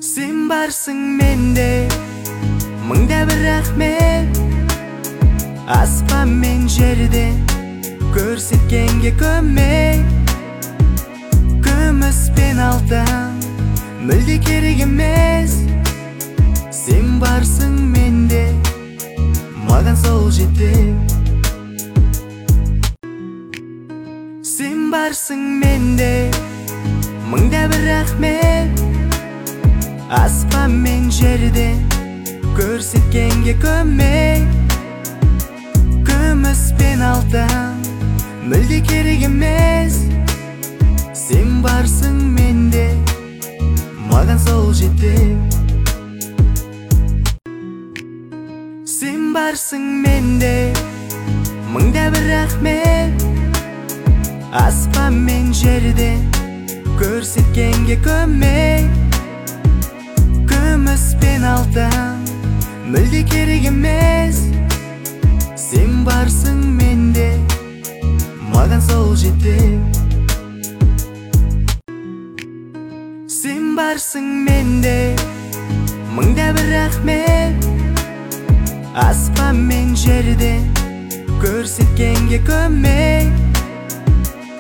Sen barsың менде, мыңда бір рахмет. Аспан мен жерде көрсеткенге көмек. Күміс пен алтын мүлде керек емес. Sen барсың менде, маған сол жетеді. Sen барсың менде, мыңда бір рахмет. Аспан мен жерде көрсеткенге көмек. Күміс пен алтын мүлде керек емес. Sen барсың менде, маған сол жетеді. Sen барсың менде, мыңда бір рахмет. Аспан мен жерде көрсеткенге көмек. Күміс пен алтын мүлде керек емес. Sen барсың менде, маған сол жетеді. Sen барсың менде, мыңда бір рахмет. Аспан мен жерде көрсеткенге көмек.